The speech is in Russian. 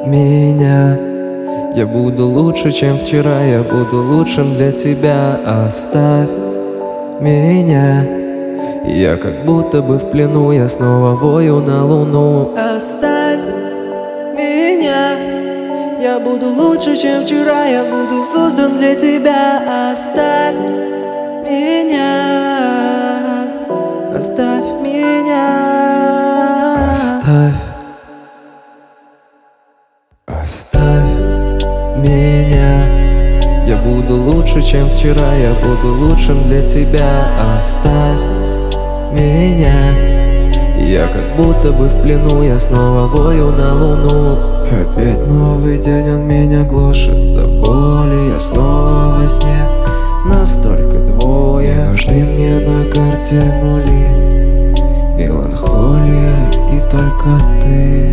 меня. Я буду лучше, чем вчера, я буду лучшим для тебя. Оставь меня. Я как будто бы в плену, я снова вою на луну. Оставь меня. Я буду лучше, чем вчера, я буду создан для тебя. Оставь меня. Оставь меня. Оставь меня. Я буду лучше, чем вчера, я буду лучшим для тебя. Оставь меня. Я как будто бы в плену, я снова вою на луну. Опять новый день, он меня глушит до боли. Я снова во сне, настолько двое. Не нужны мне на карте нули, меланхолия и только ты.